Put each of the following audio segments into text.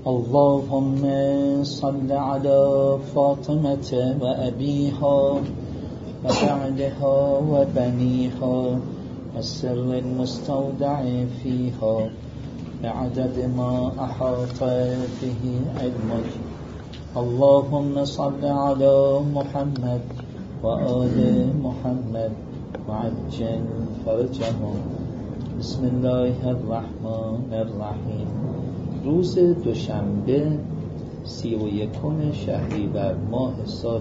اللهم صل على فاطمة وأبيها وبعلها وبنيها والسر المستودع فيها بعدد ما أحاط به علمك. اللهم صل على محمد وآل محمد وعجل فرجهم. بسم الله الرحمن الرحیم. روز دوشنبه 31 شهریور ماه سال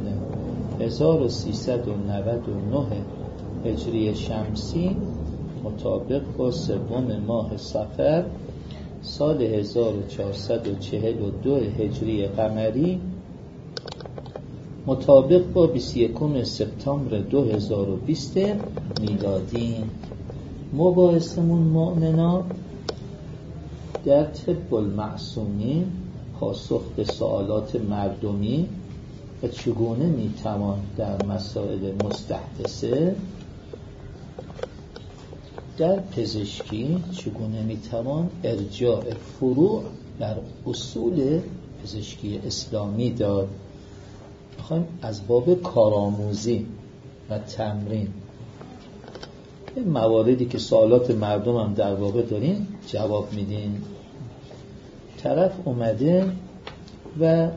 1399 هجری شمسی مطابق با 3 ماه صفر سال 1442 هجری قمری مطابق با 21 سپتامبر 2020 میلادی. مباحثمون مؤمنان در طب المعصومین، پاسخ به سوالات مردمی و چگونه میتوان در مسائل مستحدثه در پزشکی چگونه میتوان ارجاع فروع بر اصول پزشکی اسلامی داد. میخوایم از باب کارآموزی و تمرین این مواردی که سوالات مردم هم در واقع دارین جواب میدین. طرف اومده و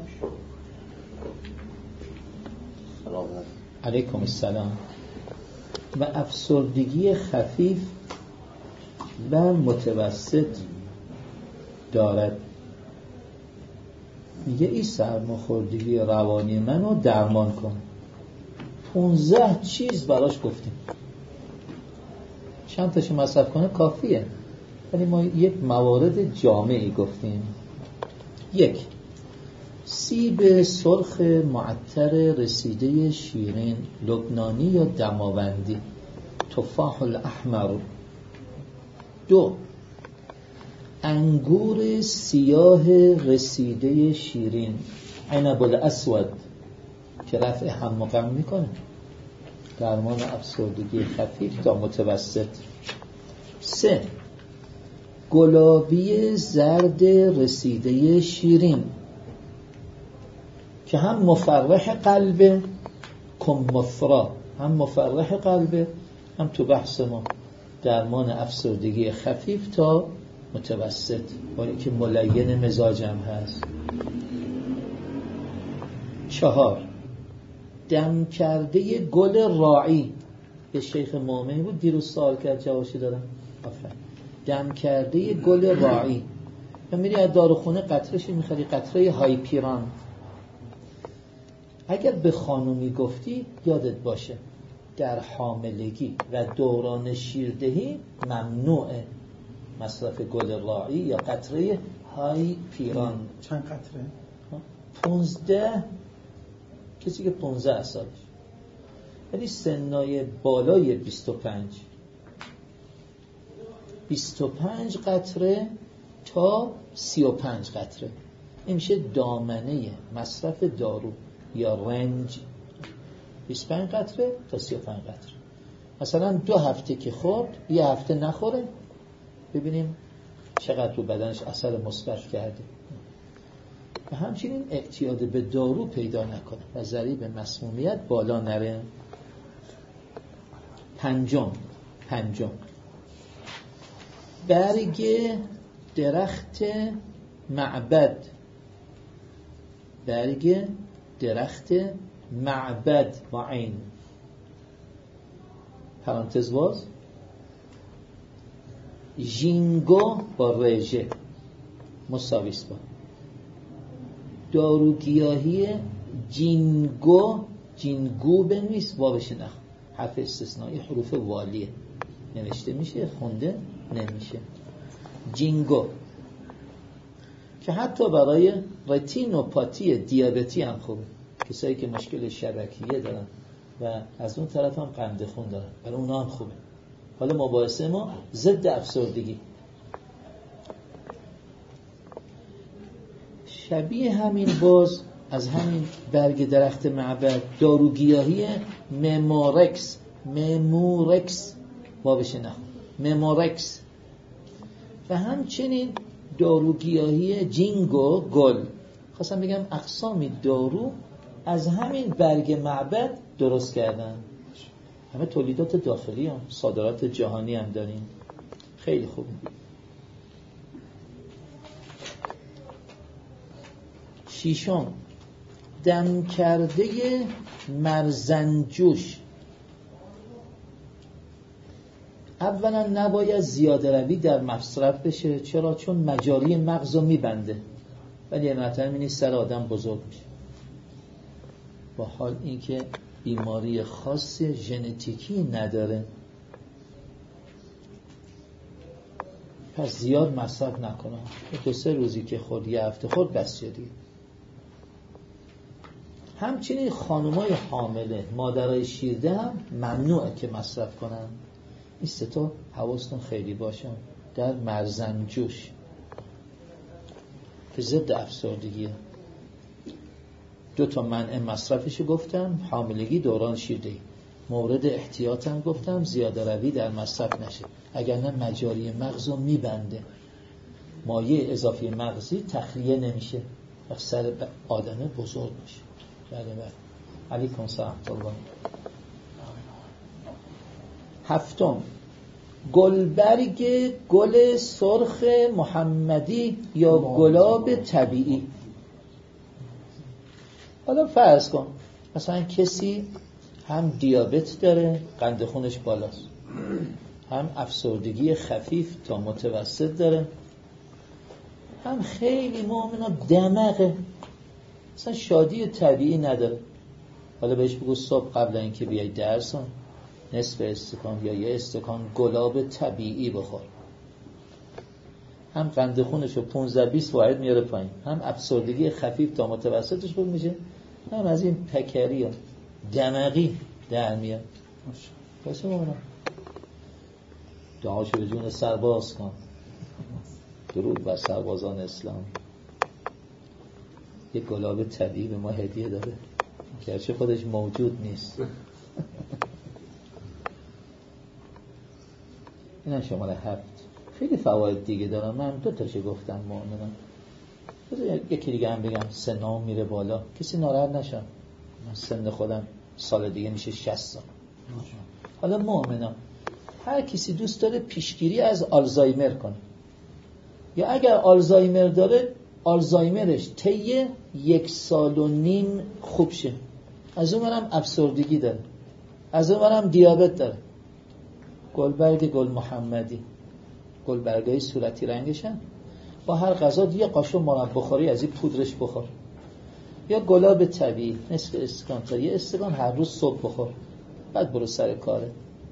علیکم السلام و افسردگی خفیف و متوسط دارد. میگه این سرماخوردگی روانی منو درمان کن. 15 چیز براش گفتیم، چند تاشو مصرف کنه کافیه، ولی ما یک موارد جامعی گفتیم. 1. سیب سرخ معطر رسیده شیرین لبنانی یا دماوندی، تفاح الاحمر. 2. انگور سیاه رسیده شیرین، عنب الاسود که رفع هم و غم میکنه، درمان افسردگی خفیف تا متوسط. 3. گلابی زرد رسیده شیرین که هم مفرح قلبه، کمثرا، هم مفرح قلبه، هم تو بحث ما درمان افسردگی خفیف تا متوسط، ولی که ملین مزاجم هست. 4. دم کرده گل راعی، به شیخ مومنی بود دیروز سوال کرد، جوابشو دادم. آفرین. دم کرده گل راعی، و میری از داروخونه قطره‌شو میخری، قطره های پیران. اگر به خانومی گفتی یادت باشه در حاملگی و دوران شیردهی ممنوعه مصرف گل راعی یا قطره های پیران. چند قطره؟ 15، کسی که 15 سالش، ولی سنای بالای 25 قطره تا 35 قطره، این میشه دامنه مصرف دارو یا رنج. 25 قطره تا 35 قطره. مثلا 2 هفته که خورد، 1 هفته نخوره، ببینیم چقدر رو بدنش اثر مثبت کرده. و همچنین اعتیاد به دارو پیدا نکنه و ضریب مسمومیت بالا نره. 5. برگ درخت معبد، برگ درخت معبد با عین پرانتز باز، ژینگو با رژه مساویس با داروگیاهی جینگو بنویس، واوش نخ، حرف استثنایی حروف والیه، نوشته میشه خونده نمیشه. جینگو که حتی برای رتینوپاتی دیابتی هم خوبه، کسایی که مشکل شبکیه دارن و از اون طرف هم قند خون دارن، برای اونا هم خوبه. حالا مباحثه ما ضد افسردگی. شبیه همین باز از همین برگ درخت معبد داروگیاهی ممورکس و همچنین داروگیاهی جینگو گل. خواستم بگم اقسامی دارو از همین برگ معبد درست کردن. همه تولیدات داخلی هم، صادرات جهانی هم داریم. خیلی خوب. ششم، دم کرده مرزنجوش. اولا نباید زیاده روی در مصرف بشه. چرا؟ چون مجاری مغز رو میبنده، ولی مثلا می‌بینی سر آدم بزرگ میشه، با حال اینکه بیماری خاص ژنتیکی نداره. پس زیاد مصرف نکنه. 2-3 روزی که خورد، یه هفته خورد، بس شدی. همچنین خانمای حامله، مادرای شیرده هم ممنوعه که مصرف کنن. این 3 تا حواستون خیلی باشه. در مرزنجوش که ضد افسردگیه. 2 تا منع مصرفشو گفتم، حاملگی، دوران شیردهی. مورد احتیاطم گفتم زیاده روی در مصرف نشه، اگر نه مجاری مغز رو میبنده. مایع اضافی مغزی تخلیه نمیشه و سر آدمه بزرگ میشه. بله بله. علیکم سلام الله. 7، گلبرگ گل سرخ محمدی یا گلاب طبیعی. حالا فرض کن مثلا کسی هم دیابت داره، قند خونش بالاست، هم افسردگی خفیف تا متوسط داره، هم خیلی مؤمنا دماغه، مثلا شادی طبیعی نداره. حالا بهش بگو صبح قبل اینکه بیای درس نصف استکان یا 1 استکان گلاب طبیعی بخور. هم قند خونشو 15-20 واحد میاره پایین، هم افسردگی خفیف تا متوسطش خوب میشه، هم از این پکری و دماغی در میاد. باشه مؤمنا. دعاشو به جون سرباز کن. درود بر سربازان اسلام. یک گلاب طبیعی به ما هدیه داده، گرچه خودش موجود نیست. این شماره 7. خیلی فواید دیگه دارم، من 2 تاشو گفتم مؤمنم. یکی دیگه هم بگم، سنم میره بالا، کسی ناراحت نشه. من سن خودم سال دیگه میشه 60 سال. حالا مؤمنم هر کسی دوست داره پیشگیری از آلزایمر کنه، یا اگر آلزایمر داره آلزایمرش طی 1.5 سال خوب شه. از اون برم افسردگی داره، از اون برم دیابت داره. گلبرگ گل محمدی، گلبرگای صورتی رنگشن، با هر غذا یه قاشق مرب بخوری از این پودرش بخور. یا گلاب طبیعی نصف استکان تا 1 استکان هر روز صبح بخور، بعد برو سر کاره.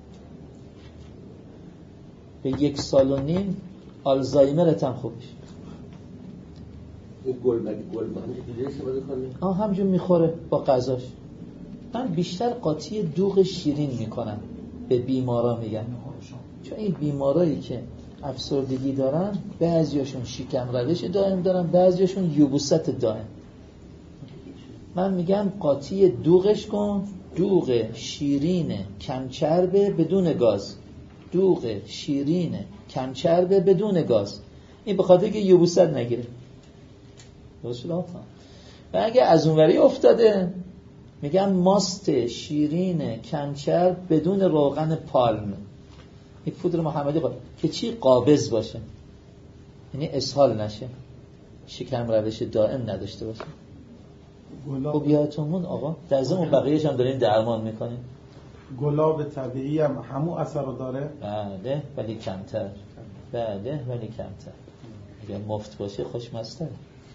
به 1.5 سال آلزایمرت هم خوب میشه. این گلبرگ دیگه استفاده کنه؟ همجور میخوره با غذاش. من بیشتر قاطی دوغ شیرین میکنم، به بیمارا میگم، چون این بیمارایی که افسردگی دارن بعضیاشون شکم روش دائم دارن، بعضیاشون یبوست دائم. من میگم قاطی دوغش کن، دوغ شیرین کم چربه بدون گاز، دوغ شیرین کم چربه بدون گاز. این به خاطر که یبوست نگیره. درست و اگه از اونوری افتاده میگم ماست شیرین کم چرب بدون روغن پالم، این پودر محمدی که چی قابض باشه، یعنی اسهال نشه، شکم روش دائم نداشته باشه. خب یادتون آقا در ضمن بقیه‌اش هم دارین درمان میکنین. گلاب طبیعی هم همون اثر رو داره؟ بله ولی کمتر. بله ولی کمتر. اگه مفت باشه خوشمزه.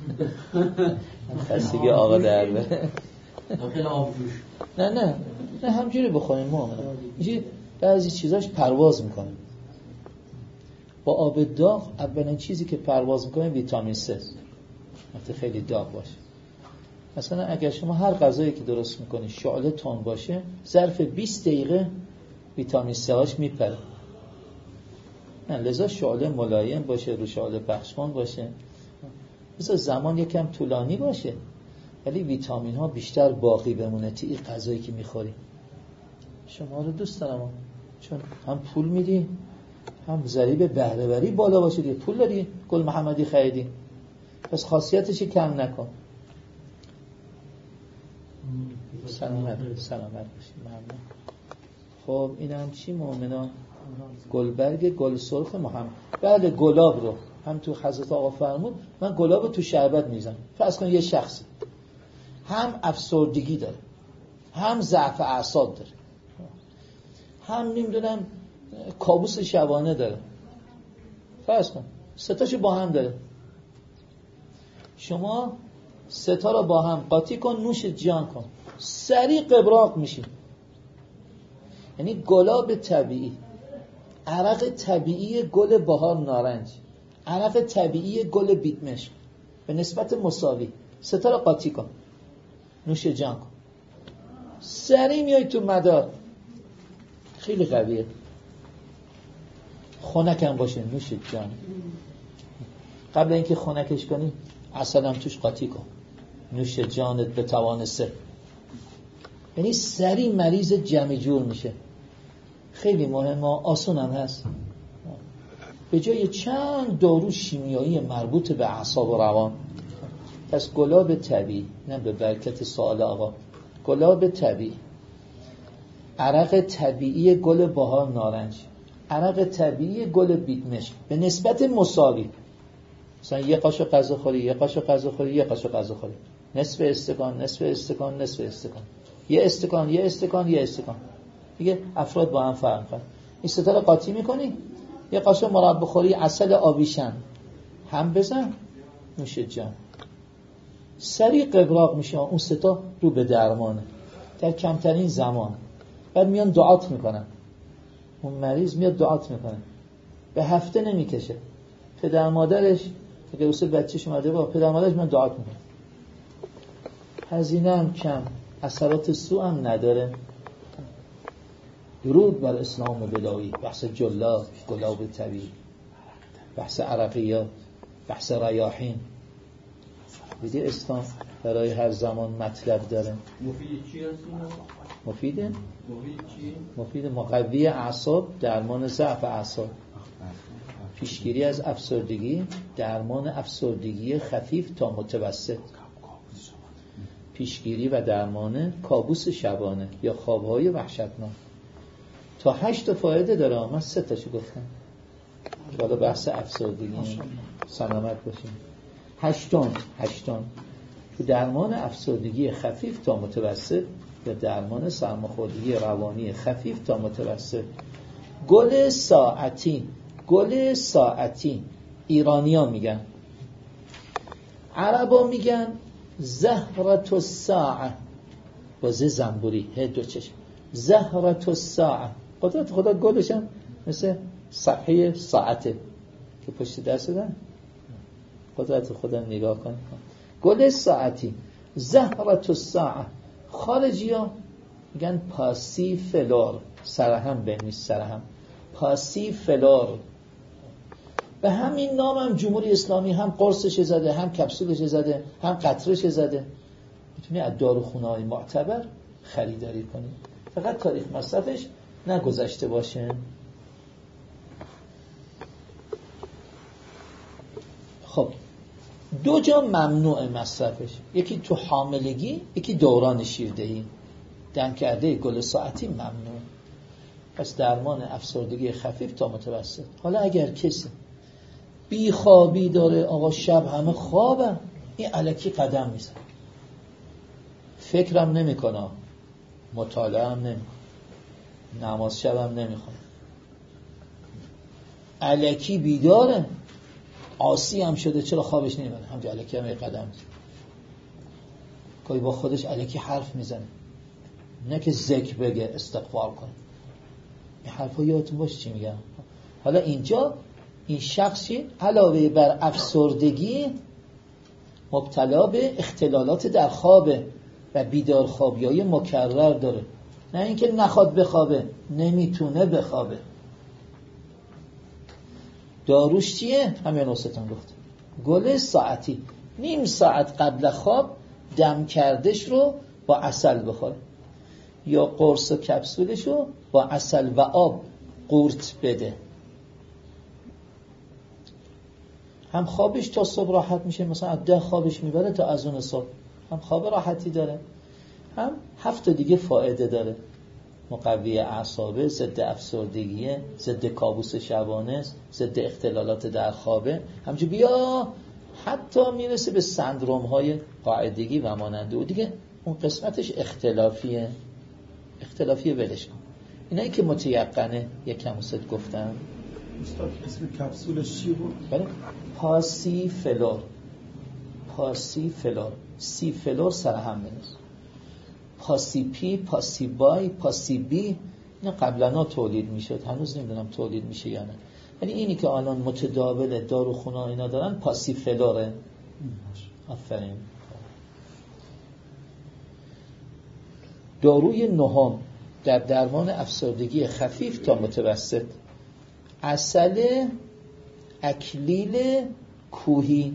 خستگی آقا در بره. داخل آبجوش. نه همجوری بخوریم مؤمنم. اینجوری بعضی چیزاش پرواز میکنه. با آب داغ اولین چیزی که پرواز میکنه ویتامین C است. وقتی خیلی داغ باشه. مثلا اگر شما هر غذایی که درست میکنی شعله تون باشه، ظرف 20 دقیقه ویتامین C هاش میپره. لذا شعله ملایم باشه، رو شعله پخشمان باشه. مثلا زمان یکم طولانی باشه، ولی ویتامین ها بیشتر باقی بمونه توی غذایی که میخوری. شما رو دوست دارم چون هم پول میدی، هم ضریب بهره‌وری بالا باشه دیگه. پول داری گل محمدی خریدی، پس خاصیتش کم نکن. سلامت باشی. ممنون. خب اینم چی مؤمنا؟ گلبرگ گل سرخ محمد. بله گلاب رو هم تو حضرت آقا فرمود من گلاب رو تو شربت میزنم. فرض کن یه شخصی هم افسردگی داره، هم ضعف اعصاب داره، هم نمیدونم کابوس شبانه داره، فرض کن سه تاشو با هم داره. شما سه تا رو با هم قاطی کن، نوش جان کن، سریع قبراق میشی. یعنی گلاب طبیعی، عرق طبیعی گل بهار نارنج، عرق طبیعی گل بیتمشک به نسبت مساوی، سه تا رو قاطی کن، نوش جان کن، سریع میای تو مدار. خیلی قویه. خنک هم باشه، نوش جان. قبل اینکه خنکش کنی عسل هم توش قاطی کن، نوش جانت به توان سه. یعنی سریع مریض جمع جور میشه. خیلی مهمه، آسون هم هست. به جای چند دارو شیمیایی مربوط به اعصاب و روان، پس گلاب طبیعی، نه به برکت سوال آقا، گلاب طبیعی، عرق طبیعی گل بهار نارنج، عرق طبیعی گل بیتمشک به نسبت مساوی. مثلا یه قاشق غذا خوری، یه قاشق غذا خوری، یه قاشق غذا خوری، نصف استکان، نصف استکان، نصف استکان، یه استکان، یه استکان، یه استکان. دیگه افراد با هم فرق کنن. این سه تا رو قاطی می‌کنی، یه قاشق مربا خوری عسل آویشن هم بزن، نوش جان. سریع قبراق میشه. اون سه تا رو به درمانه در کمترین زمان. بعد میان دعات میکنن، اون مریض میاد دعات میکنه، به هفته نمیکشه. پدر مادرش اگه واسه بچه‌ش اومده با پدر مادرش میان دعات میکنه. هزینه هم کم، اثرات سو هم نداره. درود بر اسلام بلایی، بحث جلاب، گلاب طبیعی، بحث عرقیات، بحث ریاحین. دیدی اسلام برای هر زمان مطلب داره. مفید چی هست؟ مفیده؟ مفید چی؟ مفید مقوی اعصاب، درمان ضعف اعصاب، پیشگیری از افسردگی، درمان افسردگی خفیف تا متوسط، پیشگیری و درمان کابوس شبانه یا خوابهای وحشتناک. تا 8 فایده داره. من 3 تاشو گفتم. حالا بحث افسردگی سلامت باشیم. 8 تو درمان افسردگی خفیف تا متوسط یا درمان سرماخوردگی روانی خفیف تا متوسط. گل ساعتی ایرانی‌ها میگن، عربا میگن زهرة الساعه، با ز زنبوری دو چشم، زهرة الساعه. قدرت خدا گلش هم مثل صفحه ساعته که پشت دست دادن. قدرت خدا نگاه کن. گل ساعتی، زهرة الساعه. خارجی‌ها میگن پاسی فلور، سرهم بنویس، سرهم پاسی فلور. به همین نام هم جمهوری اسلامی هم قرصش زده، هم کپسولش زده، هم قطرش زده. میتونی از داروخونه‌های معتبر خریداری کنی، فقط تاریخ مصرفش نگذشته باشه. خب 2 جا ممنوع مصرفش، یکی تو حاملگی، یکی دوران شیردهی. دم کرده گل ساعتی ممنوع. پس درمان افسردگی خفیف تا متوسط. حالا اگر کسی بی خوابی داره، آقا شب همه خوابه، این الکی قدم میزنه، فکرم نمیکنه، مطالعه هم نمیکنه، نماز شب هم نمیخونه، الکی بیداره، عاصی هم شده، چرا خوابش نمیبره؟ همجا الکی هم قدم میزنه، گاهی با خودش الکی حرف میزنه، نه که ذکر بگه استغفار کنه. این حرفا یادتون باشه چی میگم. حالا اینجا این شخصی علاوه بر افسردگی مبتلا به اختلالات در خواب و بیدار خوابیای مکرر داره. نه اینکه نخواد بخوابه، نمیتونه بخوابه. داروش چیه؟ همین واسهتون گفت. گل ساعتی، نیم ساعت قبل خواب دم کردش رو با عسل بخوره، یا قرص و کپسولش رو با عسل و آب قورت بده. هم خوابش تا صبح راحت میشه، مثلا از 10 خوابش میبره تا از اون صبح، هم خواب راحتی داره، هم 7 دیگه فایده داره، مقوی اعصابه، ضد افسردگیه، ضد کابوس شبانه، ضد اختلالات در خوابه، همچنین بیا حتی میرسه به سندروم های قاعدگی و ماننده. و دیگه اون قسمتش اختلافیه ولش کن. اینایی که متیقنه یک کم ست گفتم. استاد اسم کپسولش چی بود؟ بله پاسیفلور. سی فلور سر هم بنویس. پاسیپی، پاسیبای، پاسیبی، اینا قبلا تولید میشد، هنوز نمیدونم تولید میشه یا نه، ولی اینی که الان متداول داروخونه اینا دارن پاسیفلوره. آفرین. داروی نهم در درمان افسردگی خفیف تا متوسط، عسل اکلیل کوهی.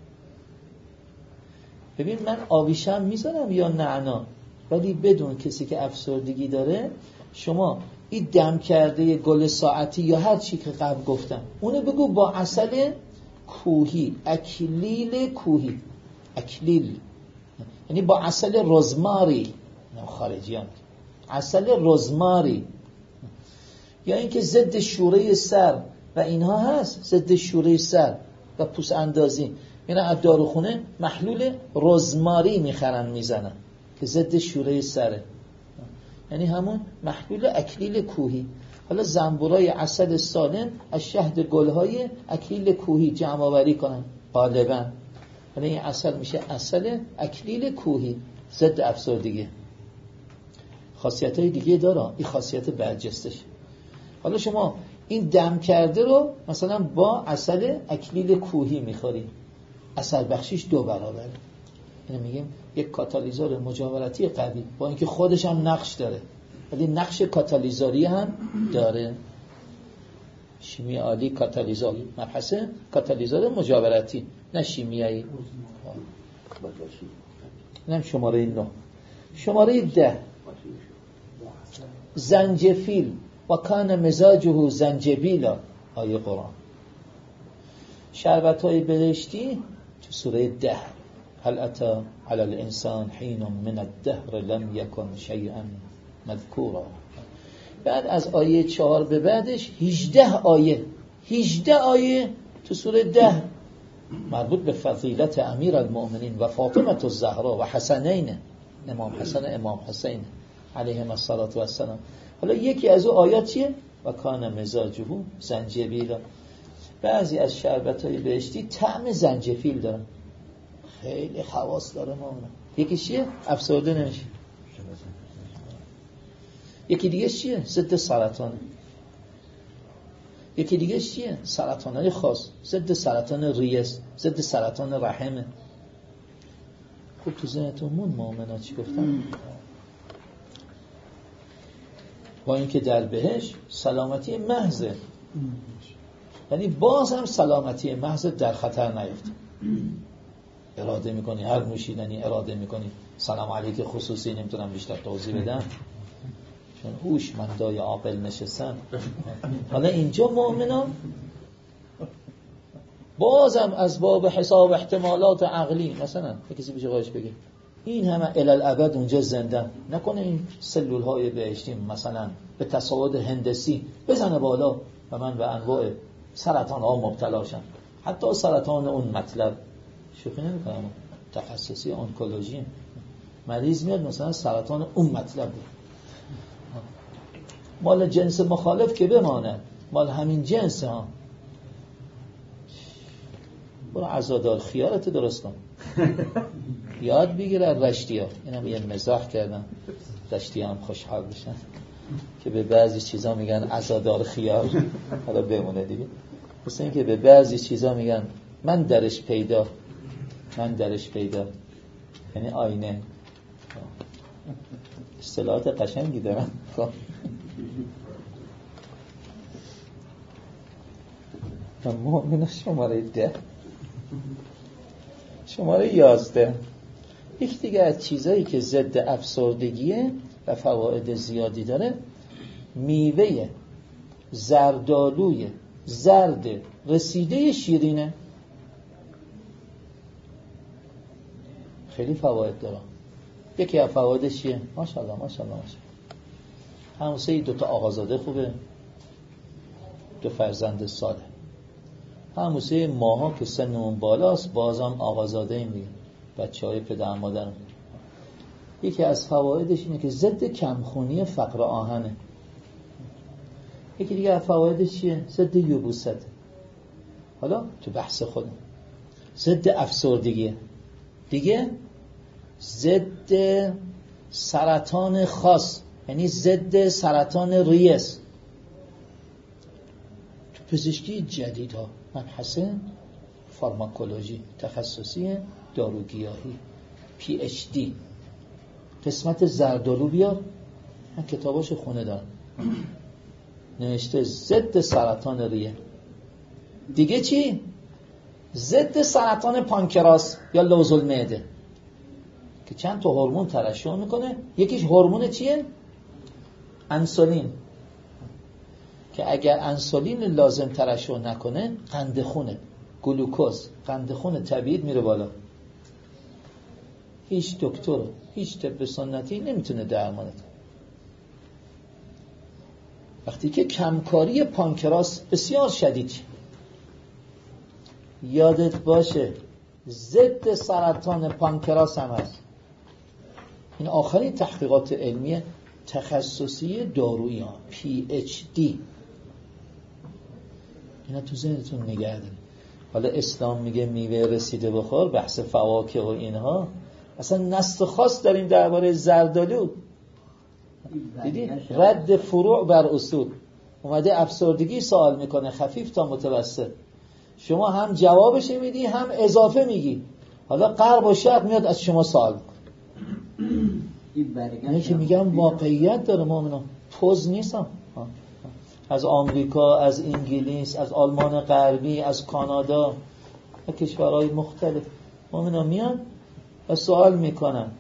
ببین من آویشم میذارم یا نعنا، ولی بدون کسی که افسردگی داره، شما این دم کرده گل ساعتی یا هر چی که قبل گفتم اونو بگو با عسل کوهی، اکلیل کوهی، اکلیل یعنی با عسل رزماری، خارجیان عسل رزماری، یا اینکه ضد شوره سر و اینها هست، ضد شوره سر و پوست اندازی، اینا از داروخونه محلول رزماری میخرن میزنن که ضد شوره سره، یعنی همون محلول اکلیل کوهی. حالا زنبورای عسل سالم از شهد گلهای اکلیل کوهی جمع آوری کنن غالبا، یعنی این عسل میشه عسل اکلیل کوهی، ضد افسردگی. خاصیت‌های دیگه داره، این خاصیت برجستش. حالا شما این دم کرده رو مثلا با عسل اکلیل کوهی میخوری، اثر بخشیش 2 برابره. اینو میگیم یک کاتالیزور مجاورتی قوی، با اینکه خودش هم نقش داره ولی نقش کاتالیزوری هم داره. شیمی عالی کاتالیزور، مبحث کاتالیزور مجاورتی نه شیمیایی. اینم شماره 9. شماره 10 زنجفیل و کان مزاجه زنجبیلا، آیه قرآن. شربت‌های بهشتی تو سوره 10. هل اتی علی الانسان حین من الدهر لم یکن شیئا مذکورا. بعد از آیه 4 به بعدش 18 آیه تو سوره 10 مربوط به فضیلت امیر المؤمنین و فاطمه الزهرا و حسنین، امام حسن امام حسین علیهم الصلاة و السلام. حالا یکی از اون آیات چیه؟ و کان مزاجه زنجبیلا. بعضی از شربت‌های بهشتی طعم زنجفیل دارن، خیلی خواص داره مامان. یکی چیه؟ افسرده نمیشه. یکی دیگه چیه؟ ضد سرطانه. یکی دیگه چیه؟ سرطانای خاص، ضد سرطان ریه، ضد سرطان رحمه. خب تو ذهنتون مون مؤمنا چی گفتن؟ با اینکه در بهش سلامتی محضه، یعنی باز هم سلامتی محض در خطر نیفته. اراده میکنی هر نوشیدنی اراده میکنی، سلام علیک خصوصی نمیتونم بیشتر توضیح بدم چون هوشمندای عاقل نشستن. حالا اینجا مؤمنان بازم از باب حساب احتمالات عقلی، مثلا کسی بشه قایش بگه این همه الالعبد اونجا زنده، نکنه این سلول های بهشتی مثلا به تصاعد هندسی بزنه بالا و من به انواع سرطان ها مبتلا شم، حتی سرطان اون مطلب. شوخی نمی‌کنم، تخصصی آنکولوژی، مریض میاد مثلا سرطان اون مطلب بود، مال جنس مخالف که بمانه، مال همین جنس ها. برو عزادار خیارت درست کن. یاد بگیر از رشتی ها. اینم یه مزاح کردم، رشتی هم خوشحال بشن که به بعضی چیزا میگن عزادار خیار. حالا بمونه دیگه. مثل این که به بعضی چیزا میگن من درش پیدا، یعنی آینه. اصطلاحات قشنگی دارن. خب مؤمن شماره 10. شماره 11 یک دیگه از چیزایی که ضد افسردگیه و فواید زیادی داره، میوه زردآلوی زرد رسیده شیرینه. خیلی فواید داره. یکی از فوایدش چیه؟ ماشاءالله ماشاءالله ماشاءالله. هموسه 2 تا آقازاده خوبه، 2 فرزند ساله. هموسه ماها که سنمون بالاست بازم آقازاده ایم دیگه، بچه‌های پدر مادرم. یکی از فوایدش اینه که ضد کمخونی فقر آهنه. یکی دیگه از فوایدش چیه؟ ضد یبوست. حالا تو بحث خودم ضد افسردگیه، دیگه ضد سرطان خاص، یعنی ضد سرطان ریه است. تو پزشکی جدید ها مبحث فارماکولوژی تخصصی داروگیاهی PhD قسمت زردآلو بیار، من کتاباشو خونه دارم، نوشته ضد سرطان ریه. دیگه چی؟ ضد سرطان پانکراس یا لوز المعده که چند تا هورمون ترشح میکنه. یکیش هورمون چیه؟ انسولین، که اگر انسولین لازم ترشح نکنه قند خونه، گلوکوز، قند خون طبیعی میره بالا. هیچ دکتر، هیچ طب سنتی نمیتونه درمانت. وقتی که کمکاری پانکراس بسیار شدید، یادت باشه ضد سرطان پانکراس هم هست. این آخرین تحقیقات علمی تخصصی دارویی ها PhD. اینا تو ذهنتون نگه دارید. حالا اسلام میگه میوه رسیده بخور، بحث فواکه و اینها، اصلا نص خاص داریم درباره زردآلو. دیدی رد فروع بر اصول. اومده افسردگی سوال میکنه، خفیف تا متوسط، شما هم جوابش میدی هم اضافه میگی. حالا غرب و شرق میاد از شما سوال میکنه. اینه که میگم واقعیت داره، مؤمنا پوز نیستم. از آمریکا، از انگلیس، از آلمان غربی، از کانادا و کشورهای مختلف مؤمنا میان و سوال میکنن.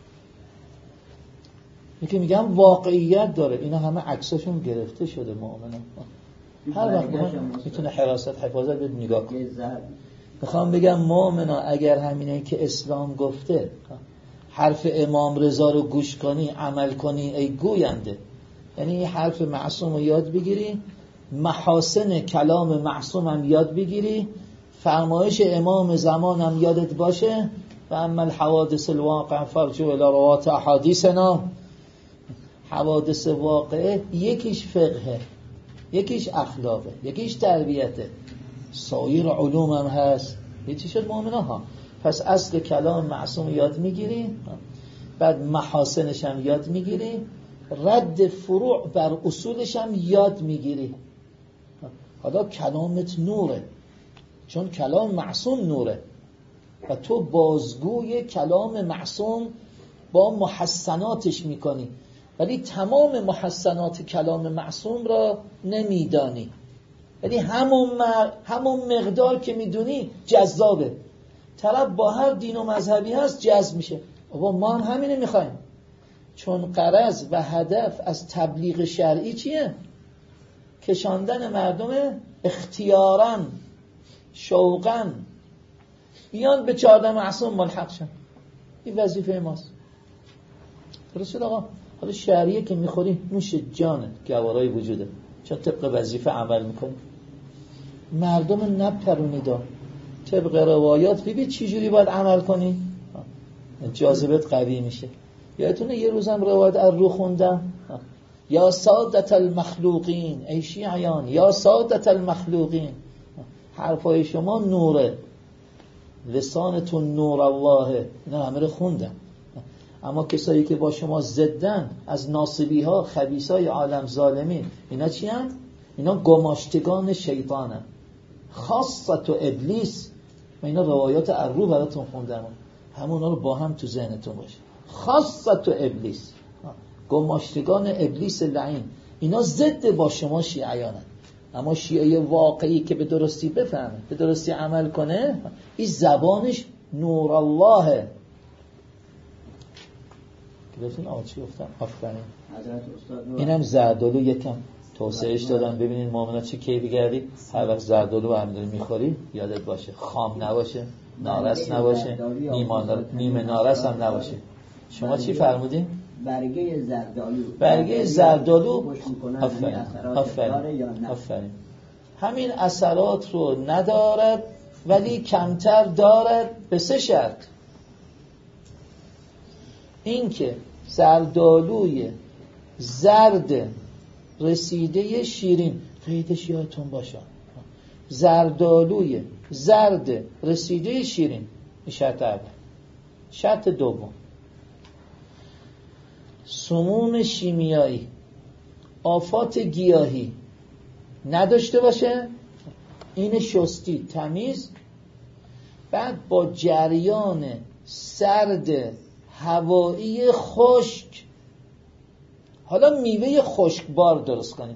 اینه که میگم واقعیت داره. اینا همه عکساشون گرفته شده مؤمنا. هر وقت میتونه حفاظت بهت نگاه کنه. میخوام بگم مؤمنا اگر همینه که اسلام گفته حرف امام رضا رو گوش کنی عمل کنی ای گوینده، یعنی این حرف معصوم رو یاد بگیری، محاسن کلام معصوم هم یاد بگیری، فرمایش امام زمان هم یادت باشه. و اما الحوادث الواقع فرجو الى روات احادیثنا. حوادث واقعه یکیش فقهه، یکیش اخلاقه، یکیش تربیته، سایر علوم هم هست. چی شد مؤمنا ها؟ پس اصل کلام معصوم یاد میگیری، بعد محاسنش هم یاد میگیری، رد فروع بر اصولش هم یاد میگیری. حالا کلامت نوره، چون کلام معصوم نوره و تو بازگوی کلام معصوم با محسناتش میکنی، ولی تمام محسنات کلام معصوم را نمیدانی. یعنی همون مقدار که میدونی جذابه. طرف با هر دین و مذهبی هست جذب میشه. ما هم همینه میخوایم، چون غرض و هدف از تبلیغ شرعی چیه؟ کشاندن مردم اختیاراً شوقاً بیان به 14 معصوم ملحق شن. این وظیفه ماست. درست شد آقا؟ حالا شرعیه که میخوری نوش جانه، گوارای وجوده، چون طبق وظیفه عمل میکنی. مردم نپرونیدا طبق روایات ببین چی جوری باید عمل کنی، جاذبت قوی میشه. یادتونه یه روزم روایت از رو خوندم، یا سادت المخلوقین، ای شیعیان یا سادت المخلوقین، حرفای شما نوره، لسانتون نور الله. اینا همه رو خوندم. اما کسایی که با شما ضدن، از ناصبی ها، خبیث های عالم ظالمین، اینا چی هن؟ اینا گماشتگان شیطان هن. خاصت و ابلیس. من اینا روایات الرو براتون خوندم، همونا رو با هم تو ذهنتون باشه. خاصت و ابلیس، گماشتگان ابلیس لعین، اینا ضد با شما شیعیان هن. اما شیعه واقعی که به درستی بفهمه، به درستی عمل کنه، این زبانش نور اللهه. گرفتین آقا چی گفتم؟ آفرین. اینم زردآلو یکم توسعهش دادم. ببینین مؤمنا چه کیفی کردی. هر وقت زردآلو برمی‌داری میخوری یادت باشه خام نباشه، نارس نباشه، نیمه نارس هم نباشه. شما چی فرمودین؟ برگه زردالو. برگه زردالو. آفرین. همین اثرات رو ندارد ولی کمتر دارد به 3 شرط. این که زردالوی زرد رسیده شیرین، قیدش یادتون باشه، زردالوی زرد رسیده شیرین، این شرط اول. شرط دوم، سموم شیمیایی، آفات گیاهی نداشته باشه. این شستی تمیز، بعد با جریان سرد هوایی خشک. حالا میوه خشکبار درست کنیم.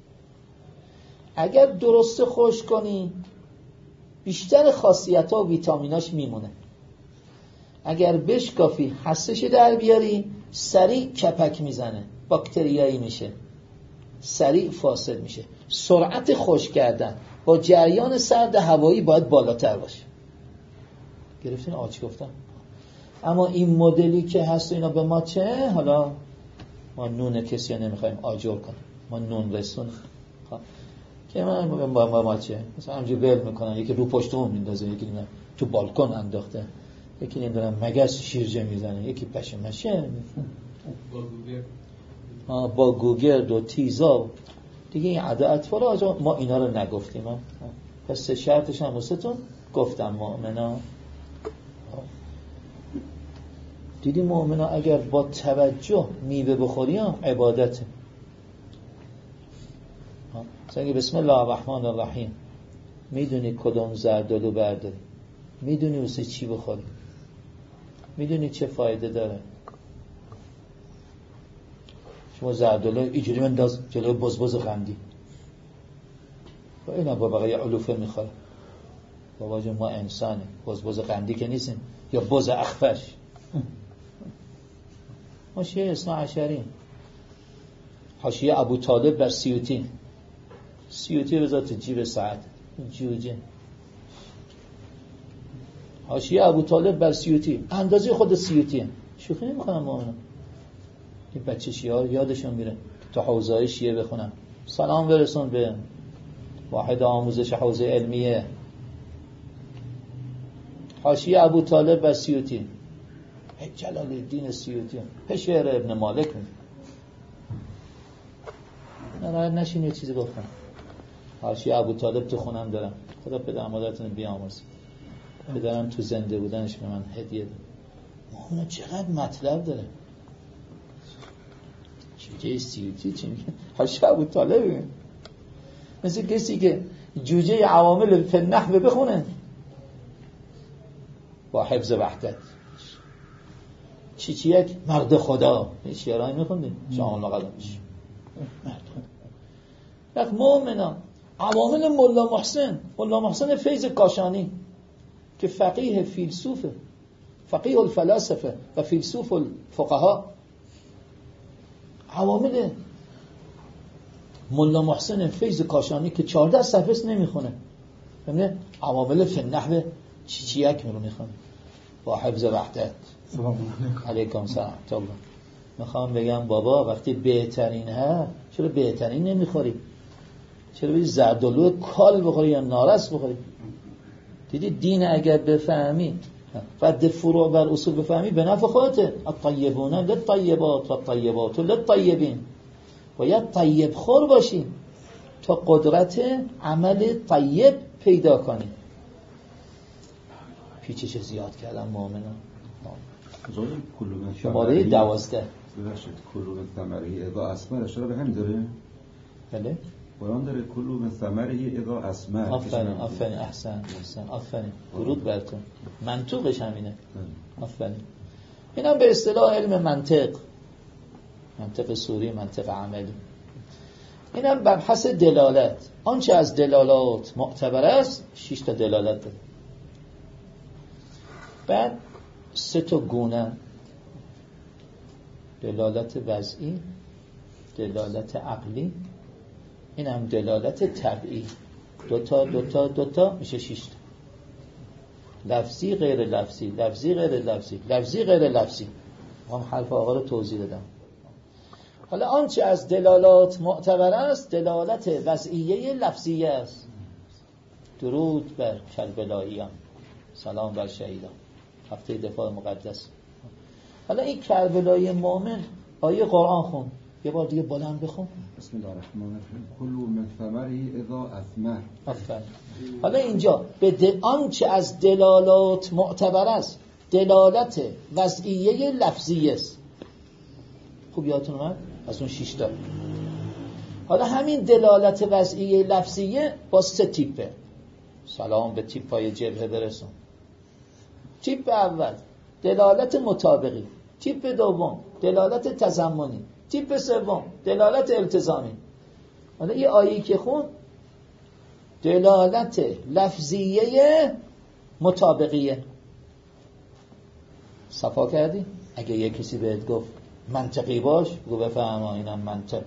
اگر درست خشک کنی بیشتر خاصیت ها و ویتامیناش میمونه. اگر بشکافی حسش در بیاری سریع کپک میزنه، باکتریایی میشه، سریع فاسد میشه. سرعت خشک کردن با جریان سرد هوایی باید بالاتر باشه. گرفتین آچ گفتم؟ اما این مدلی که هست اینا به ما چه؟ حالا ما نون کسی نمیخوایم آجر کنیم، ما نون رسونیم که من با ما چه؟ مثلا همجور بل میکنن، یکی رو پشتمون میندازه، یکی نمیدونم تو بالکن انداخته، یکی نمیدونم مگس شیرجه میزنه، یکی پشمشه با گوگرد و تیزا دیگه. این عده اطفال آجا ما اینا رو نگفتیم. پس 3 شرطش هم واسهتون گفتم. مؤمنا دیدی مؤمنا اگر با توجه میوه بخوری هم عبادته. مثلا بسم الله الرحمن الرحیم میدونی کدوم زردالو برداری، میدونی واسه چی بخوری، میدونی چه فایده داره. شما زردالو اینجوری منداز جلوی بزبز قندی و اینا با بقیه علوفه میخوره. بابا جون ما انسانه، بزبز قندی که نیستیم، یا بز اخفش. ما شیعه اثنا عشریم. حاشیه ابو طالب بر سیوطی. سیوطی به ذات جیب سعد جوجه. حاشیه ابو طالب بر سیوطی اندازه خود سیوطیه. شوخی نمی‌کنم با اونا. این بچه شیعه یادشون میره تا حوزه‌های شیعه بخونن. سلام برسون به واحد آموزش حوزه علمیه. حاشیه ابو طالب بر سیوطی. جلال الدین سیوطی پشور ابن مالک می. نه نشین یه چیزی گفتم. حاشیه ابو طالب تو خونم دارم، خدا پدر مادرتون بیامرزه. پدرم تو زنده بودنش به من هدیه داد. اون چقدر مطلب داره. جوجه سیوطی چی میگه؟ حاشیه ابو طالب مثل کسی که جوجه عوامل فی النحو بخونه با حفظ وحدت. چی یک مرد خدا شعرهایی میخوندیم شامل قلمش مرد خدا. یک مؤمنا عوامل مولا محسن فیض کاشانی که فقیه فیلسوفه، فقیه الفلاسفه و فیلسوف الفقها. عوامل مولا محسن فیض کاشانی که 14 صفحه نمیخونه، ببینید عوامل فی النحو چی یک میخونه با حفظ وحدت. علیکم سلام. میخوام بگم بابا وقتی بهترین ها چرا بهترین نمیخوری؟ چرا بید زردالو کال بخوری یا نارس بخوری؟ دیدی دین اگر بفهمی رد فروع بر اصول بفهمی به نفع خودته. الطیبون للطیبات و الطیبات للطیبین. باید طیب خور باشی تا قدرت عمل طیب پیدا کنی. پیچش زیاد کردم مؤمنان. شماره 12 ببخشید کلوب ثمره اذا اسمر اشاره به همین داره؟ بله قرآن داره کلوب ثمره اذا اسمر. آفرین احسن آفرین درود بر تو. منطقش همینه. آفرین. اینم به اصطلاح علم منطق سوری، منطق عملی. اینم بر حسب دلالت. آنچه از دلالات معتبر است 6 تا دلالت داره. بعد 3 تا گونه: دلالت وضعی، دلالت عقلی، این هم دلالت طبعی. 2 تا میشه 6 تا. لفظی غیر لفظی، لفظی غیر لفظی، لفظی غیر لفظی. من حرف آقا رو توضیح دادم. حالا آنچه از دلالات معتبر است دلالت وضعیه لفظیه است. درود بر کربلاییان، سلام بر شهیدان، هفته دفاع مقدس. حالا این کربلایی مومن آیه قرآن خون، یه بار دیگه بلند بخون. بسم الله الرحمن الرحیم. کلوا من ثمره اذا اثمر. آفرین. حالا اینجا به آنچه از دلالات معتبر است دلالت وضعیه لفظیه است. خوب یادتون اومد؟ از اون 6 تا. حالا همین دلالت وضعیه لفظیه با 3 تیپه. سلام به تیپای جبهه برسون. تیپ اول دلالت مطابقی، تیپ دوم دلالت تضمنی، تیپ سوم دلالت التزامی. حالا این آیه‌ای که خون دلالت لفظیه مطابقیه. صفا کردی؟ اگه یه کسی بهت گفت منطقی باش بگو بفهم اینم منطق.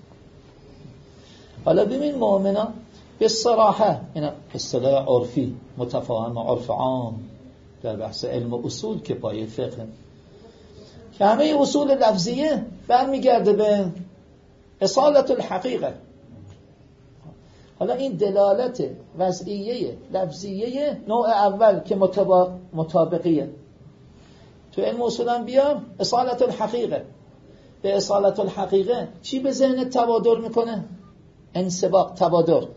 حالا ببین مؤمنا به صراحه، اینا اصطلاح عرفی متفاهم عرف عام در بحث علم و اصول که پایه فقه، که همه اصول لفظیه برمیگرده به اصالت الحقیقه. حالا این دلالت وضعیه لفظیه نوع اول که مطابقیه. تو علم اصول انبیا اصالت الحقیقه. به اصالت الحقیقه چی به ذهن تبادر میکنه؟ انسباق، تبادر.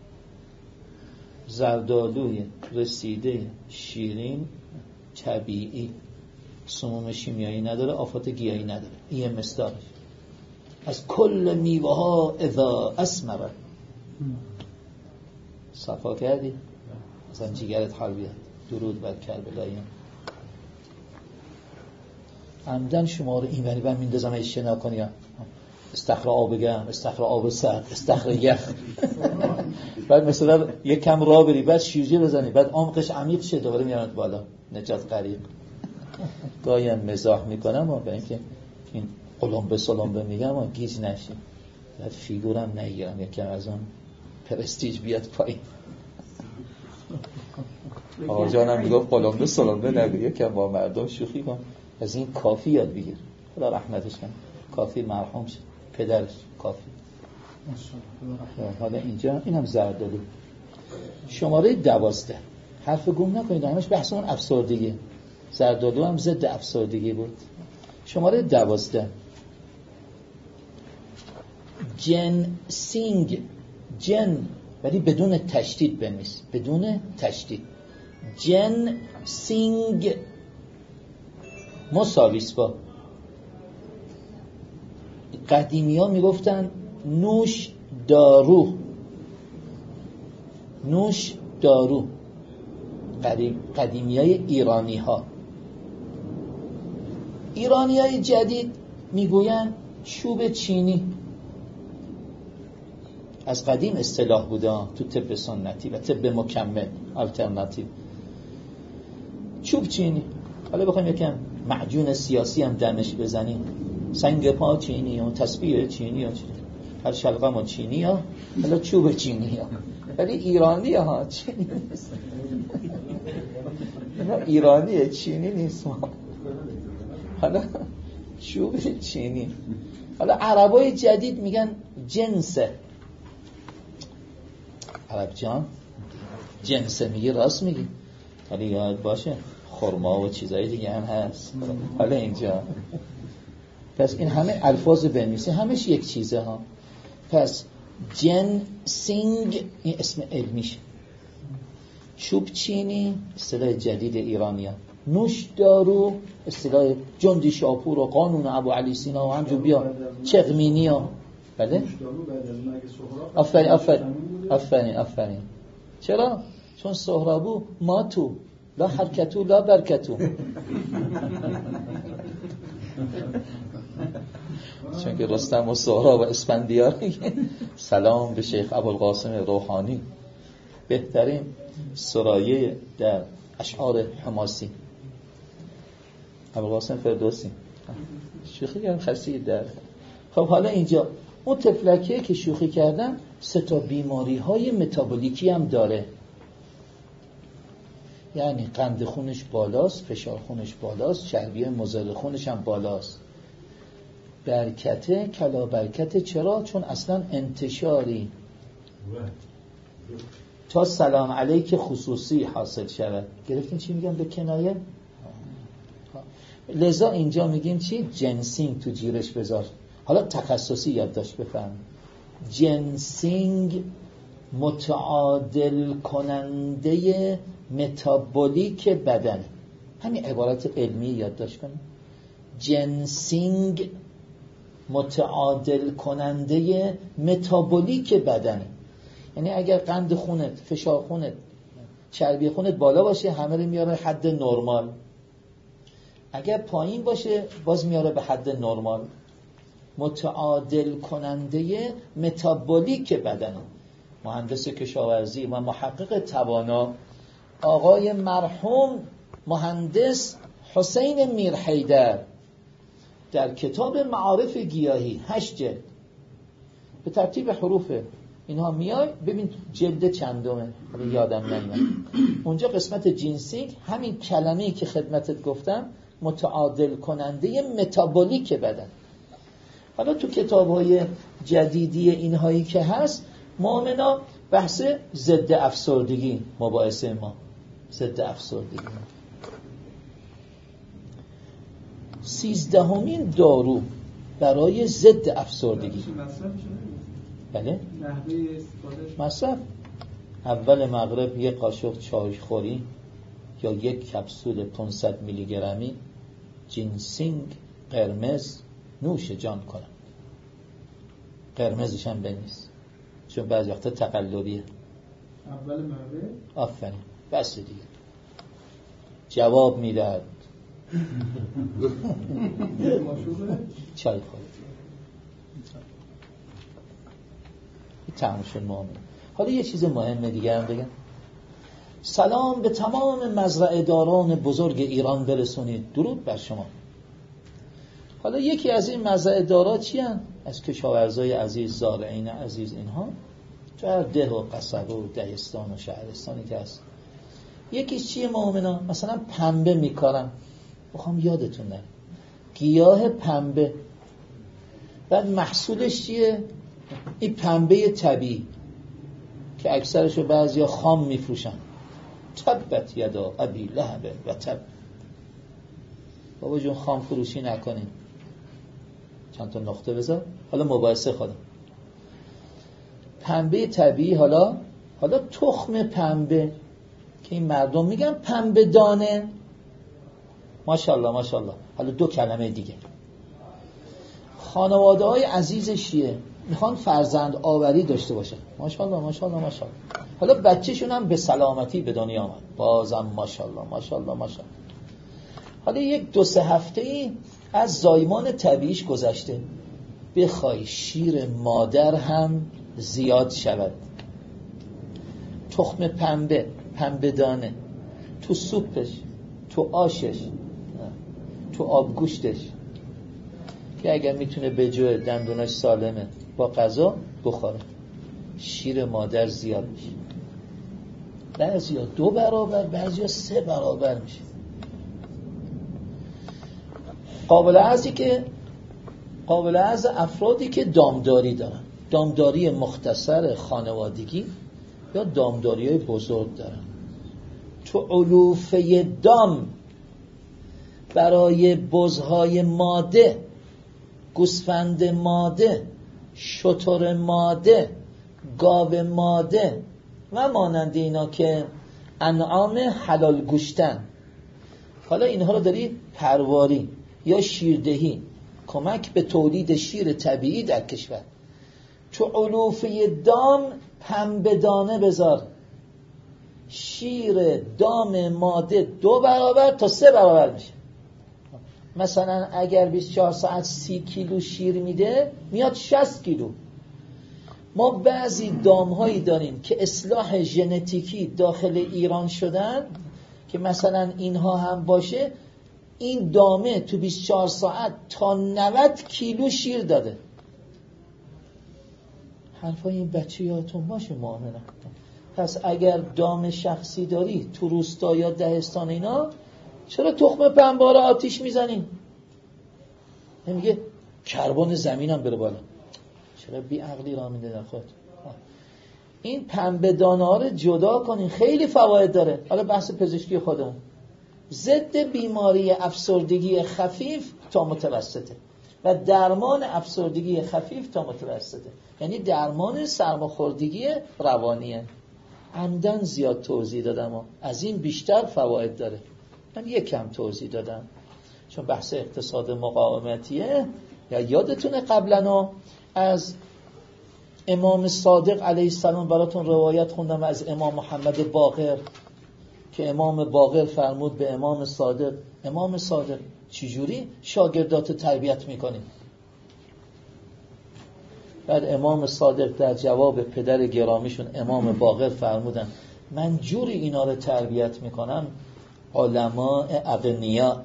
زردآلوی رسیده شیرین طبیعی، سموم شیمیایی نداره، آفات گیاهی نداره. این مصداقش. از کل میوه ها اذا اسمر. صفا کردی؟ مثلا جیگرت حال بیاد. درود بر کربلاییان. عمدن شما رو این وری میندازم اشتنا کنی. استخر آب گرم، استخر آب سرد، استخر یخ. بعد مثلا یک کم راه بری، بعد شیرجه بزنی، بعد عمقش عمیق شه، دوباره میارند بالا. نجات غریق. گاهی هم مزاح میکنم و به اینکه این قلمبه سلمبه میگم و گیج نشیم. بعد فیگورم نگیرم، یکم از اون پرستیج بیاد پایین. آقا جانم میگفت قلمبه سلمبه نگو، یکم با مردم شوخی کن، از این کافی یاد بگیر. خدا رحمتش کنه. کافی مرحوم شد، پدرش کافی. حالا اینجا اینم زردآلو. شماره 12. حرف گم نکنید، همش بحث اون افسردگی. زردآلو هم ضد افسردگی بود. شماره 12. جنسینگ، جن ولی بدون تشدید بنویس، بدون تشدید. جنسینگ مساویس با قدیمی ها میگفتن نوش دارو، نوش دارو. قدیمی های ایرانی ها. ایرانی های جدید میگوین چوب چینی. از قدیم اصطلاح بوده تو طب سنتی و طب مکمل آلترناتیو. چوب چینی. حالا بخوایم یکم معجون سیاسی هم دمش بزنیم، سنگ پا چینی و تسبیح چینی ها، هر شلقه ما چینی ها، حالا چوب چینی ها، ولی ایرانی ها چینی نیست. ایرانیه، چینی نیست. حالا چوب چینی. حالا عربای جدید میگن جنسه. عرب جان جنسه میگی، راست میگی، ولی یاد باشه خرما و چیزای دیگه هم هست. حالا اینجا پس این همه الفاظ بنویسی، همش یک چیزه ها. پس جنسینگ این اسم علمیشه. چوب چینی اصطلاح جدید ایرانیان. نوش دارو اصطلاح جندی شاپور و قانون ابو علی سینا و همجور بیا چغمینی ها. بله؟ آفرین. چرا؟ چون سهرابو ماتو لا حرکتو لا برکتو. چون که رستم و سهراب و اسفندیار سلام به شیخ ابوالقاسم روحانی، بهترین سرایه در اشعار حماسی. ابوالقاسم فردوسی شوخی هم خسید در. خب حالا اینجا اون تفلکه که شوخی کردم 3 بیماری های متابولیکی هم داره. یعنی قند خونش بالاست، فشار خونش بالاست، چربی مضر خونش هم بالاست. برکته، کلا برکته. چرا؟ چون اصلا انتشاری تا سلام علیک خصوصی حاصل شود. گرفتین چی میگم به کنایه؟ لذا اینجا میگیم چی؟ جنسینگ تو جیرش بذار. حالا تخصصی یادداشت بفهم. جنسینگ متعادل کننده متابولیک بدن. همین عبارت علمی یادداشت کنید. جنسینگ متعادل کننده متابولیک بدن. یعنی اگر قند خونت، فشار خونت، چربی خونت بالا باشه همه رو میاره حد نرمال، اگر پایین باشه باز میاره به حد نرمال. متعادل کننده متابولیک بدن. مهندس کشاورزی و محقق توانا آقای مرحوم مهندس حسین میرحیدر در کتاب معارف گیاهی 8 جلد به ترتیب حروف اینها میای ببین جلد چندمه، یادم نمیاد. اونجا قسمت جنسینگ همین کلمه‌ای که خدمتت گفتم متعادل کننده متابولیک بدن. حالا تو کتاب‌های جدیدی اینهایی که هست مؤمنا بحث ضد افسردگی مباحثه ما ضد افسردگی. 13مین دارو برای ضد افسردگی. بله؟ مصرف اول مغرب یک قاشق چای خوری یا یک کپسول 500 میلی گرمی جنسینگ قرمز نوش جان کنم. قرمزش هم بنویس چون بعضی وقتا تقلبیه. اول مغرب. آفرین، بس دیگه جواب میداد. چای خوری تمام شد مؤمن. حالا یه چیز مهمه دیگه هم بگم. سلام به تمام مزرعه داران بزرگ ایران برسونید. درود بر شما. حالا یکی از این مزرعه دارا چی هن؟ از کشاورزای عزیز، زارعین عزیز، اینها تو هر ده و قصبه و دهستان و شهرستانی که هست. یکیش چیه مؤمنا؟ مثلا پنبه میکارم، بخوام یادتون نره، گیاه پنبه. بعد محصولش چیه؟ این پنبه طبیعی که اکثرشو بعضیا خام میفروشن. تبت یدا ابی لهب و تب. بابا جون خام فروشی نکنین. چند تا نقطه بذار. حالا مباحثه خودم. پنبه طبیعی. حالا تخم پنبه که این مردم میگن پنبه دانه. ماشاءالله ماشاءالله. حالا 2 کلمه دیگه. خانواده های عزیزشیه میخوان فرزند آوری داشته باشن. ماشاءالله ماشاءالله ماشاءالله. حالا بچه‌شون هم به سلامتی به دنیا آمد. بازم ماشاءالله ماشاءالله ماشاءالله. حالا 1-2-3 هفته‌ای از زایمان طبیعیش گذشته. بخوای شیر مادر هم زیاد شود. تخم پنبه دانه تو سوپش، تو آشش، تو آبگوشتش که اگر میتونه به جای دندوناش سالمه با غذا بخوره. شیر مادر زیاد میشه. بعضیا 2 برابر، بعضیا 3 برابر میشه. قابل عرض افرادی که دامداری دارن، دامداری مختصر خانوادگی یا دامداری های بزرگ دارن. تو علوفه دام برای بزهای ماده، گوسفند ماده، شتر ماده، گاو ماده و مانند اینا که انعام حلال گوشتن. حالا اینها رو داری پرواری یا شیردهی، کمک به تولید شیر طبیعی در کشور. تو علوفه دام پنبه دانه بذار. شیر دام ماده 2 برابر تا 3 برابر میشه. مثلا اگر 24 ساعت 30 کیلو شیر میده میاد 60 کیلو. ما بعضی دامهایی داریم که اصلاح ژنتیکی داخل ایران شدن که مثلا اینها هم باشه، این دامه تو 24 ساعت تا 90 کیلو شیر داده. حرفای این بچه یادتون باشه مؤمنم. پس اگر دام شخصی داری تو روستا یا دهستان اینا، چرا تخم پنبه رو آتیش میزنین؟ نمیگه کربن زمینم بره بالا. چرا بی عقلی را میده در خود؟ این پنبه دانه ها رو جدا کنین، خیلی فواید داره. حالا بحث پزشکی خودمون، ضد بیماری افسردگی خفیف تا متوسطه و درمان افسردگی خفیف تا متوسطه، یعنی درمان سرماخوردگی روانیه. عمدن زیاد توضیح دادم و از این بیشتر فواید داره. من یک کم توضیح دادم چون بحث اقتصاد مقاومتیه. یا یادتونه قبلا از امام صادق علیه السلام براتون روایت خوندم از امام محمد باقر که امام باقر فرمود به امام صادق: امام صادق چجوری شاگردات تربیت میکنی؟ بعد امام صادق در جواب پدر گرامیشون امام باقر فرمودن: من جوری اینا رو تربیت میکنم علماء اغنیا،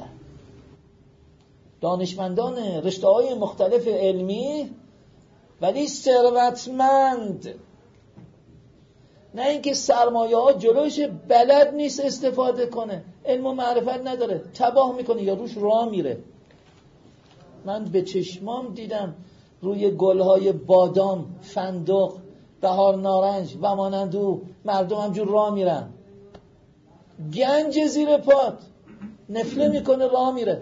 دانشمندان رشته‌های مختلف علمی ولی ثروتمند، نه اینکه سرمایه ها جلوش بلد نیست استفاده کنه، علم و معرفت نداره، تباه میکنه یا روش راه میره. من به چشمام دیدم روی گلهای بادام، فندق، بهار نارنج و مانند او مردم همجور راه میرن، گنج زیر پات، نفله میکنه راه میره.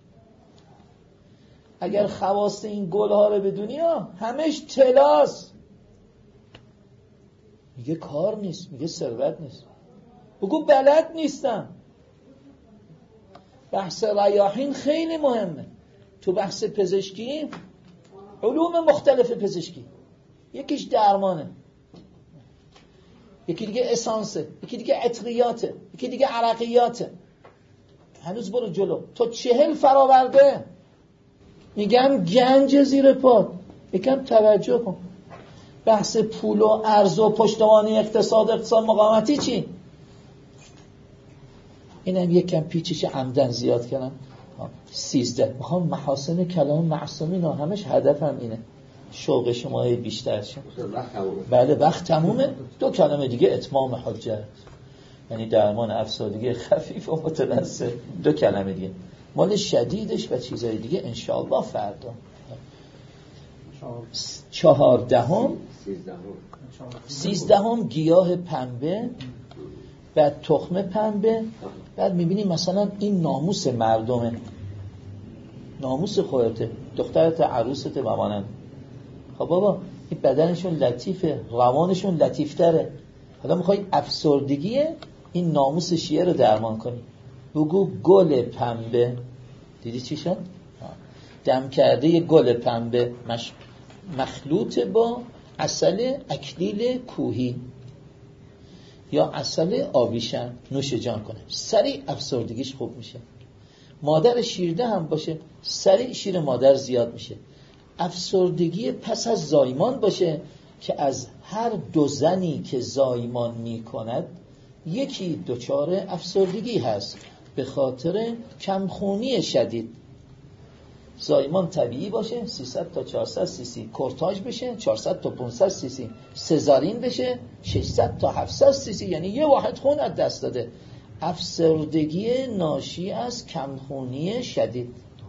اگر خواص این گلها رو بدونی همش طلاست. میگه کار نیست، میگه ثروت نیست، بگو بلد نیستم. بحث ریاحین خیلی مهمه تو بحث پزشکی، علوم مختلف پزشکی. یکیش درمانه، یکی دیگه اسانسه، یکی دیگه عطریاته، یکی دیگه عرقیاته. هنوز برو جلو، تو 40 فراورده. میگم گنج زیر پات. یکم توجه کن. بحث پول و ارز و پشتوانه اقتصاد مقاومتی چی؟ اینم یکم پیچش عمدن زیاد کردم. 13 میخوام محاسن کلام معصومین ها، همش هدفم اینه شوق شما بیشتر شه. بله وقت تمومه. 2 کلمه دیگه اتمام حجت، یعنی درمان افسردگی خفیف و متوسط. 2 کلمه دیگه مال شدیدش و چیزای دیگه انشاءالله فردا. 14 13 گیاه پنبه، بعد تخم پنبه. بعد میبینیم مثلا این ناموس مردمه، ناموس خودته، دخترت، عروسته و مانند. خب بابا این بدنشون لطیفه، روانشون لطیفتره. حالا میخوای افسردگی این ناموس شیعه رو درمان کنی، بگو گل پنبه. دیدی چی شد؟ دم کرده گل پنبه مخلوط با عسل اکلیل کوهی یا عسل آویشن نوش جان کنه، سریع افسردگیش خوب میشه. مادر شیرده هم باشه، سریع شیر مادر زیاد میشه. افسردگی پس از زایمان باشه که از هر 2 زنی که زایمان میکند یکی دچار افسردگی هست به خاطر کمخونی شدید. زایمان طبیعی باشه 300 تا 400 سی سی، کورتاژ بشه 400 تا 500 سی سی، سزارین بشه 600 تا 700 سی سی، یعنی یه واحد خون از دست داده. افسردگی ناشی از کمخونی شدید.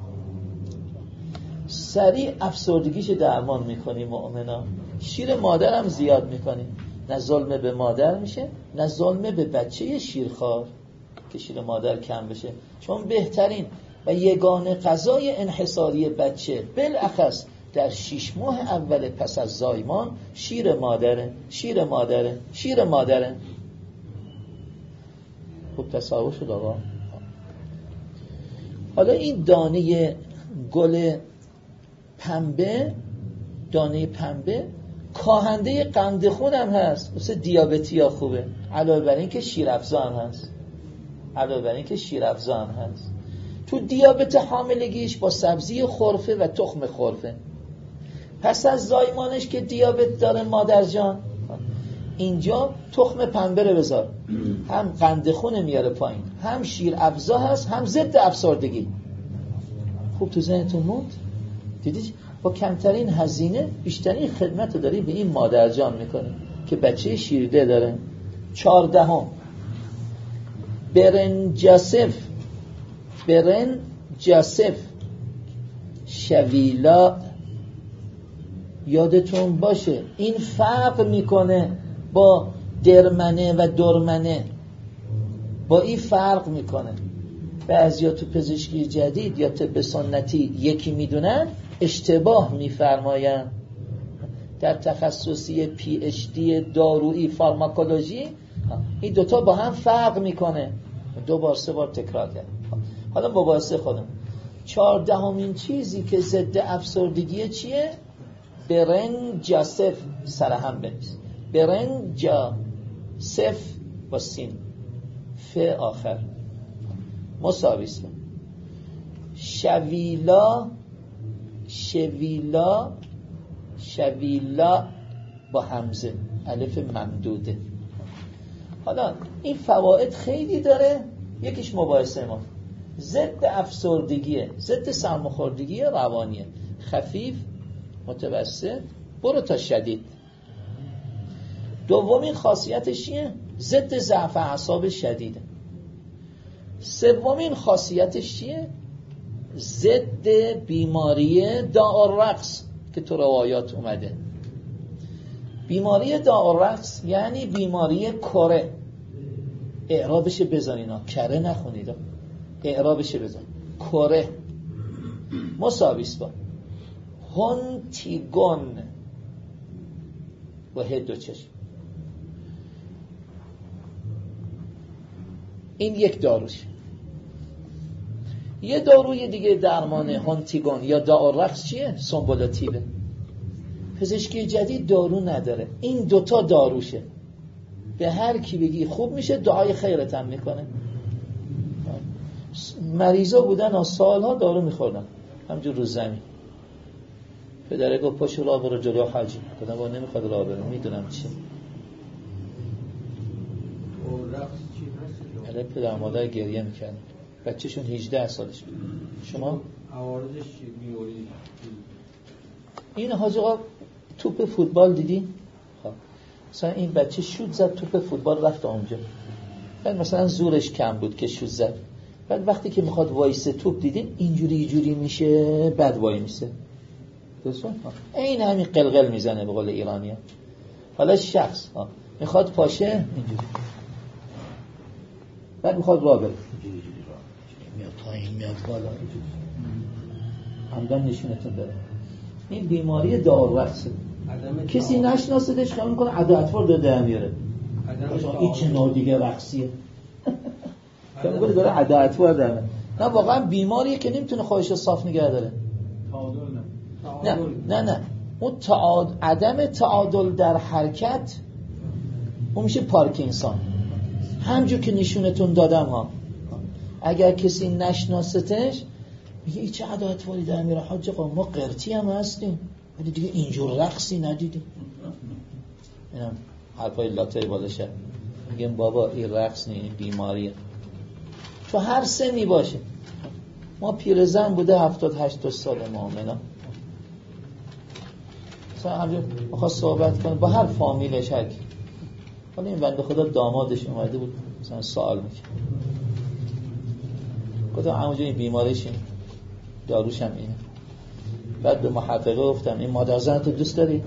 سریع افسردگیش درمان میکنیم مؤمنا. شیر مادرم زیاد میکنیم، نه ظلم به مادر میشه نه ظلم به بچه شیرخوار که شیر مادر کم بشه، چون بهترین و یگانه غذای انحصاری بچه بالاخص در 6 ماه اول پس از زایمان شیر مادره، شیر مادره، شیر مادره. خوب تصور شد آقا؟ حالا این دانه گل پنبه، دانه پنبه کاهنده قند خون هم هست، مثل دیابتی ها خوبه، علاوه بر این که شیرافزا هم هست، علاوه بر این که شیرافزا هم هست. تو دیابت حاملگیش با سبزی خرفه و تخم خرفه. پس از زایمانش که دیابت داره مادر جان، اینجا تخم پنبه رو بذار، هم قند خون میاره پایین، هم شیرافزا هست، هم ضد افسردگی. خوب تو ذهنتون موند؟ دیدید با کمترین هزینه بیشترین خدمت رو داری به این مادر جان میکنی که بچه شیرده داره. 14 برنجاسف شویلا. یادتون باشه این فرق میکنه با درمنه و درمنه، با این فرق میکنه. بعضیا تو پزشکی جدید یا طب سنتی یکی میدونن اشتباه میفرماین. در تخصصی PhD دارویی فارماکولوژی این دوتا با هم فرق میکنه. 2 بار 3 بار تکرار کرد. حالا مباحثه خودم. 14مین چیزی که ضد افسردگی چیه؟ برنجاسف. سرهم بنویس. برنجاسف با سین ف آخر مساویس. شویلا با همزه الف ممدوده. حالا این فواید خیلی داره. یکیش مباحثه ما ضد افسردگیه، ضد سرماخوردگی روانیه، خفیف، متوسط، برو تا شدید. دومین خاصیتش چیه؟ ضد ضعف اعصاب شدیده. سومین خاصیتش چیه؟ ضد بیماری داءالرقص که تو روایات اومده. بیماری داءالرقص یعنی بیماری کره. اعرابش بزنینا، کره نخونید، اعرابش بزن. کره مساویس با هونتیگون و هدو چشم. این یک داروش. یه داروی دیگه درمان هونتیگون یا داءالرقص چیه؟ سنبولاتیوه. پزشکی جدید دارو نداره، این دوتا داروشه. به هر کی بگی خوب میشه دعای خیرت هم میکنه. مریضا بودن سالها دارو میخوردن همجور رو زمین. پدره گفت پاشو راه برو جلو حاجی. گفتم با نمیخواد راه برم، میدونم چی. الان پدر مادر گریه میکنن، بچهشون 18 سالش بود. شما عوارضش بیماری این حاج آقا توپ فوتبال دیدی؟ خب مثلا این بچه شوت زد، توپ فوتبال رفت اونجا. بعد مثلا زورش کم بود که شوت زد. بعد وقتی که میخواد وایسه توپ دیدین اینجوری میشه، بعد وای میسه. درسته؟ این همین قلقل میزنه به قول ایرانی‌ها. حالا شخص میخواد پاشه اینجوری، بعد میخواد راه بره اینجوری راه میاد پایین میاد بالا همدم نشونتون داره. این بیماری داءالرقصه. کسی نشناسدش کار میکنه عداوتوار داده میاره. این چه نوع دیگه رقصیه؟ که میگه داره عداوتوار داره. نه واقعا بیماریه که نمیتونه خودش رو صاف نگه داره. نه اون عدم تعادل در حرکت اون میشه پارکینسون. همجور که نشونتون دادم ها. اگر کسی نشناستش میگه این چه عداوتواری در میره حاج آقا، ما قرتی هم هستیم ولی دیگه اینجور رقصی ندیدیم. اینم حرفای لاتای بالشه. میگم بابا این رقص نیست، این بیماریه. تو هر سنی باشه. ما پیرزن بوده 70-80 سال مؤمنا. مثلا همجور میخواد صحبت کنه با هر فامیلش هر کی. حالا این بنده خدا دامادش اومده بود مثلا سوال میکنه. گفتم همونجا این بیماریش اینه، داروش هم اینه. بعد به محققه گفتم این مادر زن تو دوست داری؟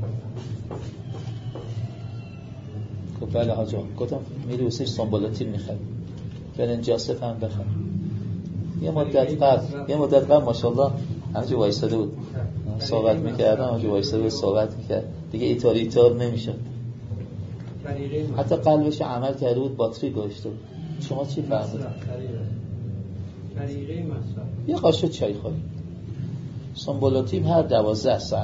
گفت بله حاج آقا. گفتم میری واسش سنبولاتیو میخری، برنجاسف هم بخر. یه مدت بعد ماشاءالله همونجا وایساده بود صحبت میکردم، همونجا وایساده بود صحبت میکرد دیگه. ایتار نمیشه. حتی قلبش عمل کرده بود، باتری گذاشته بود. شما چی فهمید؟ یه قاشق چای خورید. سنبولاتیو هر 12 ساعت.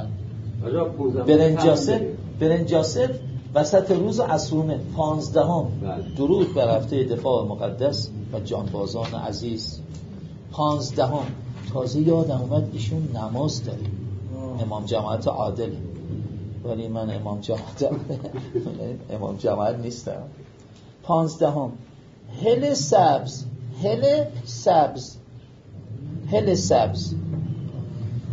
برنجاسف وسط روز عصرونه 15 درود بر هفته دفاع مقدس و جانبازان عزیز. 15 تازه یادم اومد ایشون نماز داره، امام جماعت عادل، ولی من امام جماعت نیستم. 15 هل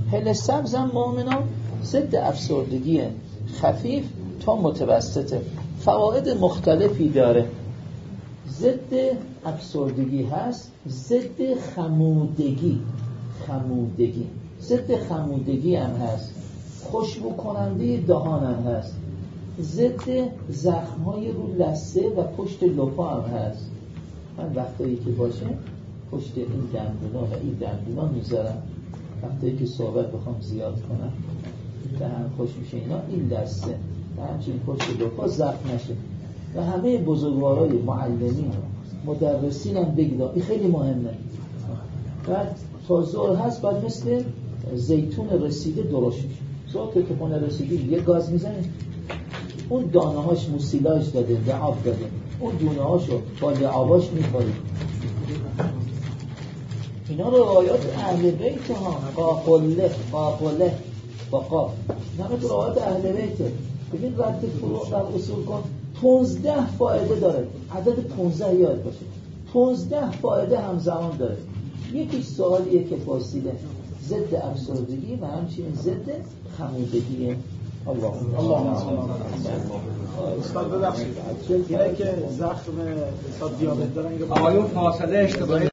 سبز هم مؤمنان ضد افسردگی خفیف تا متوسطه. فواید مختلفی داره. ضد افسردگی هست، ضد خمودگی ضد خمودگی هم هست، خوشبو کننده دهان هم هست، ضد زخم‌های رو لثه و پشت لپا هم هست. من وقتایی که باشه پشت این دندونا و این دندونا میذارم، وقتایی که صحبت بخوام زیاد کنم دهن خوش میشه اینا، این لثه و همچنین پشت لپا زخم نشه. و همه بزرگوارای معلمین مدرسین هم بگیدن، این خیلی مهمه. بعد تا ظهر هست، بعد مثل زیتون رسیده درشت میشه. ظهر که خونه رسیده یه گاز میزنه، اون دانه هاش موسیلاژ داده، لعاب داده، اون دونه هاشو با لعاباش میخوری. اینا روایات اهل بیت ها، قاقله با قاف، همه تو روایات اهل بیته. ببین رد فروع در اصول کن 15 فایده داره، عدد 15 یاد باشه، 15 فایده همزمان داره. یکیش سوالیه که پرسیده ضد افسردگی و همچنین ضد خمودگیه. الله استاد ببخشید اینه که زخم استاد دیابت دارن آقایون فاصله اشتباهی